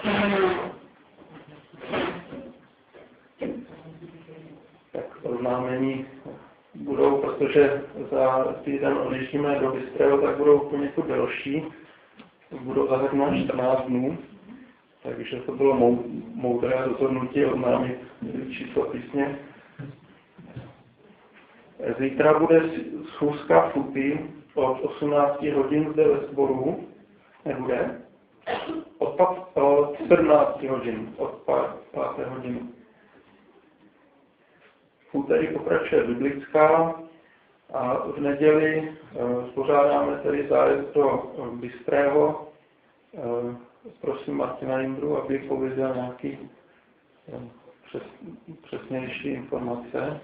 Tak oznámení budou, protože za týden odjíždíme do Bystrého, tak budou poněkud delší. Budou zahrnovat 14 dnů. Takže to bylo moudré rozhodnutí oznámit číslo písně. Zítra bude schůzka FUTI od 18 hodin zde ve sboru. Nebude? Od 17 hodin, od 5. hodiny. V úterý pokračuje biblická a v neděli spořádáme tedy zájezd do Bystrého. Prosím Martina Jindru, aby pověděl nějaké přesnější informace.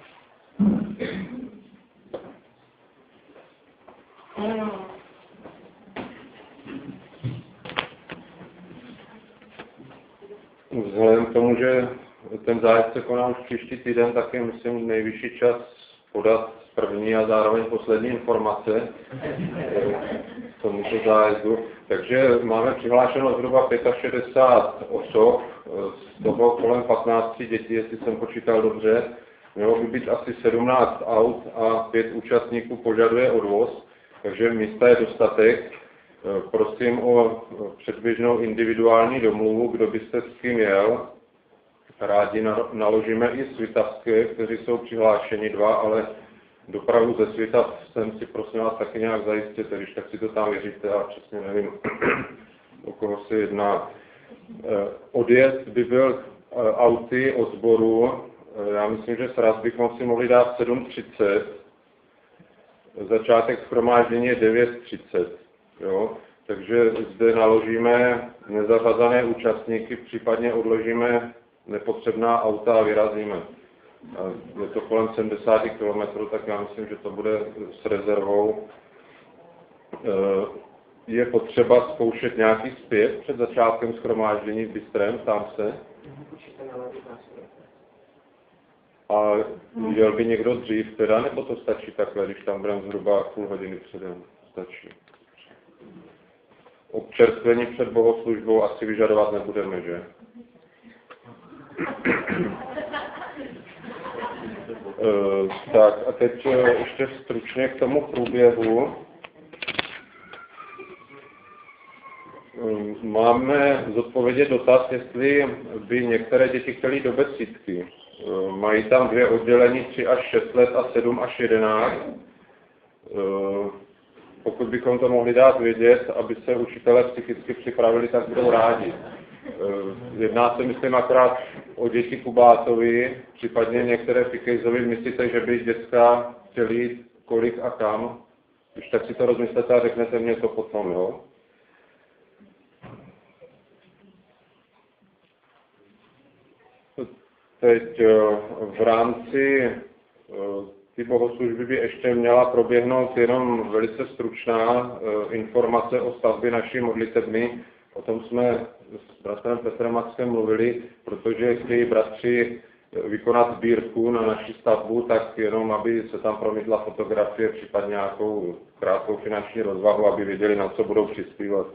Vzhledem k tomu, že ten zájezd se koná už příští týden, tak je, myslím, nejvyšší čas podat první a zároveň poslední informace k tomuto zájezdu. Takže máme přihlášeno zhruba 65 osob, z toho kolem 15 dětí, jestli jsem počítal dobře. Mělo by být asi 17 aut a 5 účastníků požaduje odvoz, takže místa je dostatek. Prosím o předběžnou individuální domluvu, kdo byste s kým jel. Rádi naložíme i svitavské, kteří jsou přihlášeni 2, ale dopravu ze Svitav jsem si prosím vás taky nějak zajistěte, když tak si to tam věříte a přesně nevím, o koho se jedná. Odjezd by byl auty od sboru, já myslím, že sraz bychom si mohli dát 7:30, začátek shromáždění je 9:30. Jo? Takže zde naložíme nezařazené účastníky, případně odložíme nepotřebná auta a vyrazíme. Je to kolem 70 km, tak já myslím, že to bude s rezervou. Je potřeba zkoušet nějaký zpěv před začátkem shromáždění v Bystrém, ptám se. A jel by někdo dřív teda, nebo to stačí takhle, když tam budeme zhruba půl hodiny předem? Stačí. Občerstvení před bohoslužbou asi vyžadovat nebudeme, že? Tak a teď ještě stručně k tomu průběhu. Máme zodpovědět dotaz, jestli by některé děti chtěly do besídky. Mají tam 2 oddělení, 3 až 6 let a 7 až 11. Pokud bychom to mohli dát vědět, aby se učitelé psychicky připravili, tak budou rádi. Jedná se, myslím, akorát o děti Kubátovi, případně některé Fikejzovi. Myslíte, že by děcka chtěli jít kolik a kam? Když tak si to rozmyslete a řeknete mě to potom, jo? Teď v rámci ty bohoslužby by ještě měla proběhnout jenom velice stručná informace o stavbě naší modlitebny. O tom jsme s bratrem Petrem Maxem mluvili, protože chtějí bratři vykonat sbírku na naši stavbu, tak jenom, aby se tam promítla fotografie, případně nějakou krátkou finanční rozvahu, aby věděli, na co budou přispívat.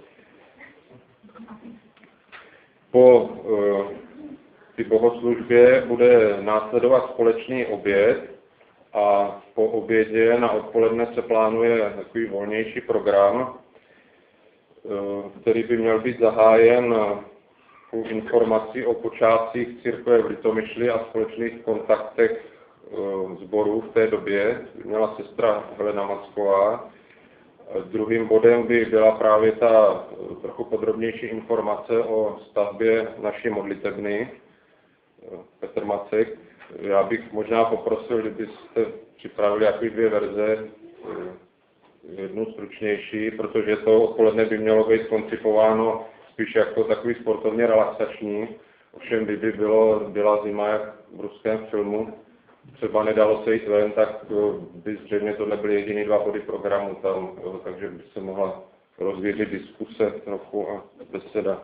Po ty bohoslužbě bude následovat společný oběd a po obědě na odpoledne se plánuje takový volnější program, který by měl být zahájen informací o počátcích církve v Litomyšli a společných kontaktech sborů v té době. Měla sestra Helena Macková. Druhým bodem by byla právě ta trochu podrobnější informace o stavbě naší modlitebny. Petr Macek. Já bych možná poprosil, kdybyste připravili jaký 2 verze, jednu stručnější, protože to odpoledne by mělo být koncipováno spíš jako takový sportovně relaxační. Ovšem, kdyby byla zima jak v ruském filmu, třeba nedalo se jít ven, tak by zřejmě to nebyly jediný 2 body programu tam, takže by se mohla rozvířit diskuse trochu a beseda.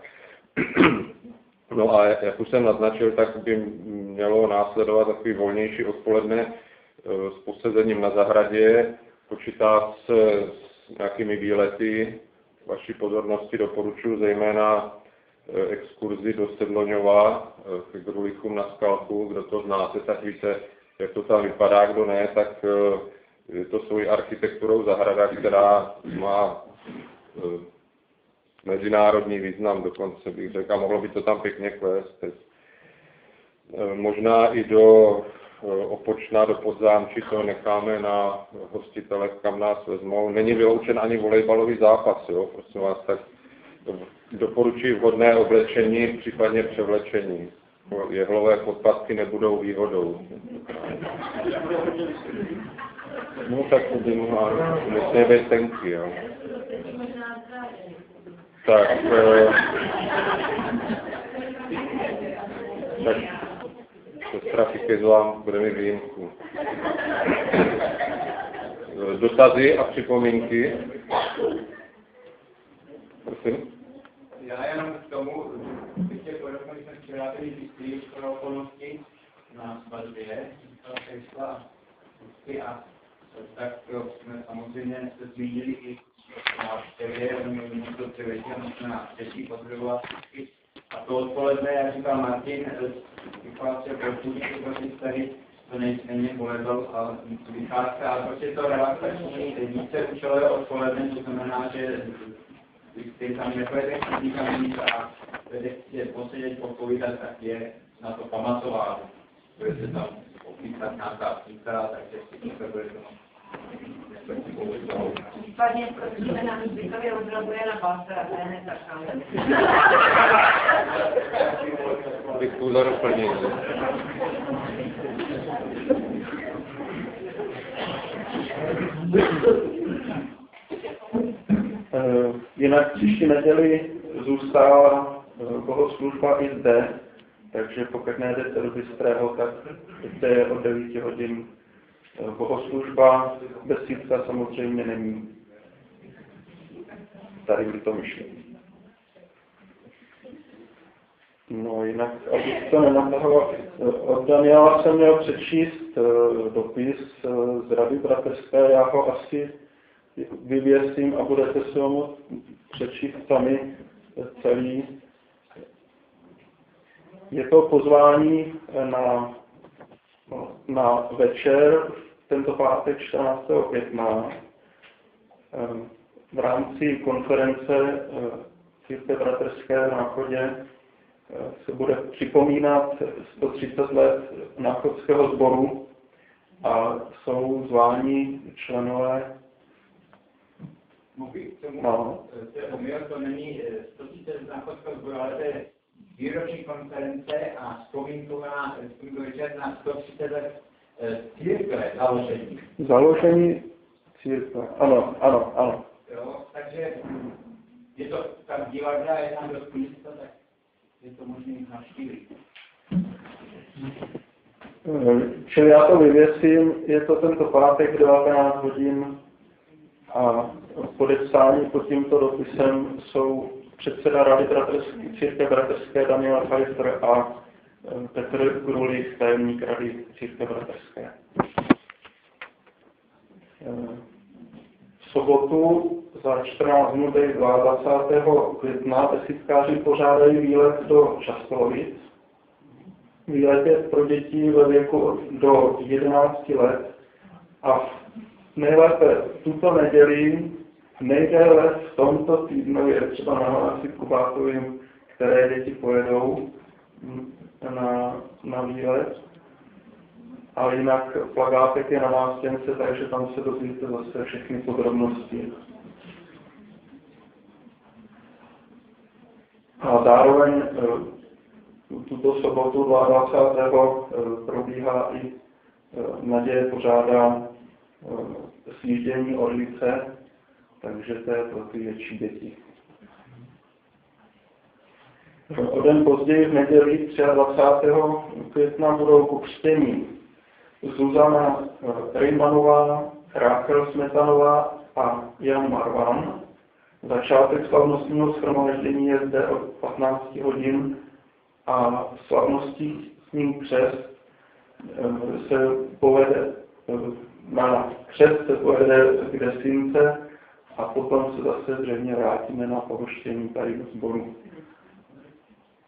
No a jak už jsem naznačil, tak by mělo následovat takový volnější odpoledne s posezením na zahradě. Počítá se s nějakými výlety. Vaší pozornosti doporučuji zejména exkurzi do Sedloňova k Grulichům na Skalku. Kdo to znáte, tak víte, jak to tam vypadá. Kdo ne, tak je to svojí architekturou zahrada, která má mezinárodní význam, dokonce bych řekl, a mohlo by to tam pěkně kvést. Možná i do Opočna, do Podzámčí, to necháme na hostitelech, kam nás vezmou. Není vyloučen ani volejbalový zápas, jo, prosím vás, tak doporučuji vhodné oblečení, případně převlečení. Jehlové podpatky nebudou výhodou. No tak to by musí být tenký, jo. Tak, sestra Fikezová bude mi výjimku. Dotazy a připomínky? Prosím? Já jenom k tomu, že podobně jsme včera tedy zjistili skoro okolnosti na svatbě, a tak jsme samozřejmě se zmínili i na návštěvě, to převečer jsme na třetí potřebovat vždycky. A to odpoledne, jak říkal Martin, vychází prostudí, tady to není volebal a vycházka, ale prostě to relaxační více účelové odpoledne, to znamená, že když tam nepojede nikam nic a chce posedět, popovídat, tak je na to pamatováno. Bude se tam opísat nějaká příklad, takže si to bude to. Případně prosíme na Zbykově odrobuje na Bastera, to je hned tak. Děkuji za doplnění. Jinak příští neděli zůstává bohoslužba i zde, takže pokud nejdete do Bystrého, tak zde je od 9 hodin bohoslužba, besídka samozřejmě není. Tady by to myšli. No jinak, abych to nenatahoval, od Daniela jsem měl přečíst dopis z Rady bratrské, já ho asi vyvěsím a budete si ho moct přečíst sami celý. Je to pozvání na večer, tento pátek 14. května, v rámci konference Církve bratrské v Náchodě se bude připomínat 130 let náchodského sboru a jsou zváni členové. To není 130 náchodského sboru, ale to je výroční konference a vzpomínková večer na 130 let církve založení. Založení církve, ano. Jo, takže je to tam divadla, je tam dost místa, tak je to možné navštívit. Čili já to vyvěsím, je to tento pátek 19 hodin a podepsání pod tímto dopisem jsou předseda Rady Církve bratrské Daniel Pfeiffer a Petr Grulich, tajemník Rady Církve bratrské. V sobotu za 14 dnů, 22. května, besídkáři pořádají výlet do Častolovic. Výlet je pro děti ve věku do 11 let a nejlépe tuto neděli, nejdéle v tomto týdnu je třeba nahlásit Kubátovým, které děti pojedou na výlet. Ale jinak plagátek je na nástěnce, takže tam se dozvíte zase všechny podrobnosti. A zároveň tuto sobotu 22. probíhá i Naděje pořádá sjíždění orlice, takže to je pro ty větší děti. O den později v neděli 23. května budou ku křtění Zuzana Rejmanová, Rákel Smetanová a Jan Marvan. Začátek slavnostního shromáždění je zde od 15 hodin a slavností s ním křest se povede na křest se povede k desínce a potom se zase zřejmě vrátíme na pohoštění tady do sboru.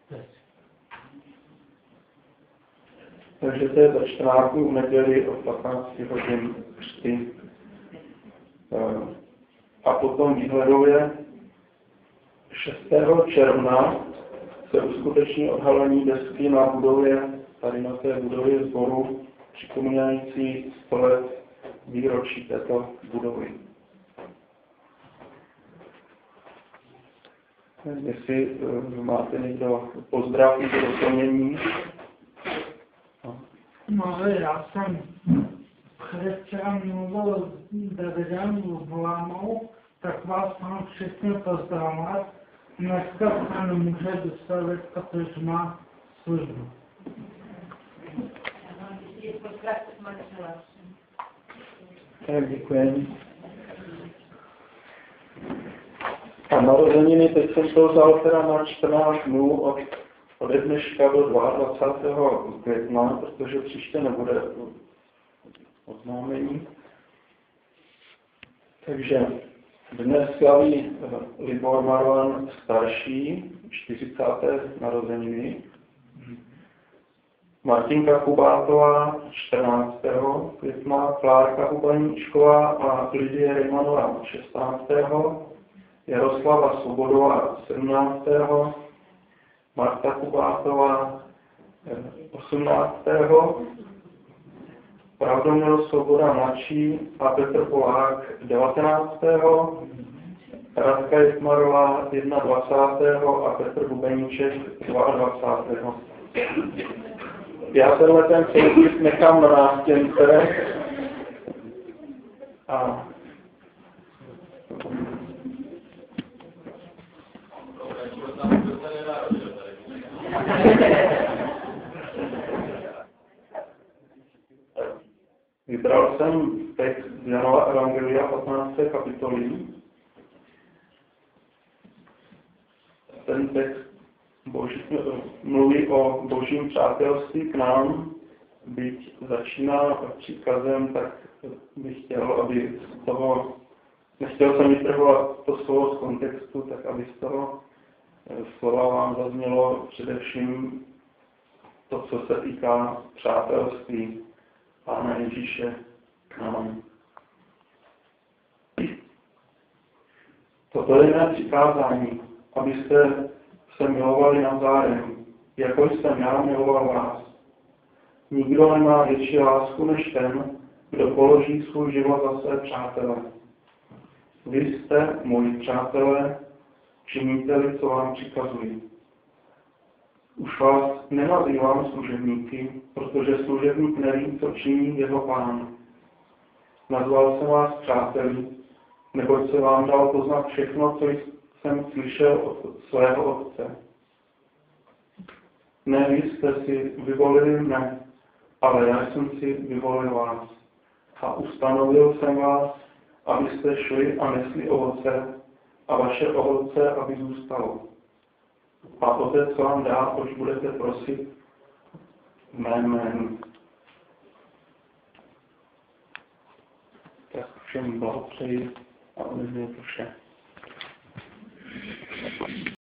Takže to je za 14 dnů v neděli od 15 hodin křty. A potom výhledově 6. června se uskuteční odhalení desky na budově, tady na té budově sboru, připomínající 100 let výročí této budovy. Jestli máte někdo pozdrav nebo doplnění? No, já jsem předevčera mluvil s Davidem Volámou, tak vás mám všechny pozdravovat. Dneska se nemůže dostavit, protože má službu. Tak, děkuji. A narozeniny teď jsem to vzal teda na 14 dnů ode dneška do 22. května, protože příště nebude oznámení. Takže dnes slaví Libor Marwan starší, 40. narozeniny. Martinka Kubátová 14. května, Klárka Hubaníčková a Lidie Rejmanová 16. Jaroslava Svobodová 17. Marta Kubátová 18. Pravdomil Svoboda mladší a Petr Polák 19. Radka Jitmarová 21. a Petr Bubeníček 22. Já tenhle ten součet nechám na nástěnce a vybral jsem text z Janova Evangelia 15. kapitoly. Ten text mluví o božím přátelství k nám, byť začíná příkazem, tak bych chtěl, aby z toho, nechtěl jsem vytrhovat to slovo z kontextu, tak aby z toho slova vám zaznělo především to, co se týká přátelství Pána Ježíše k nám. Toto je mé přikázání, abyste se milovali navzájem, jako jsem já miloval vás. Nikdo nemá větší lásku než ten, kdo položí svůj život za své přátele. Vy jste moji přátelé, činíte-li, co vám přikazuji. Už vás nenazývám služebníky, protože služebník neví, co činí jeho pán. Nazval jsem vás přáteli, neboť se vám dal poznat všechno, co jsem slyšel od svého otce. Ne, vy jste si vyvolili mne, ale já jsem si vyvolil vás. A ustanovil jsem vás, abyste šli a nesli ovoce, a vaše ovoce, aby zůstalo. A Otec vám dá, až budete prosit v mém jménu. Tak všem blahopřeji a ode mě to vše.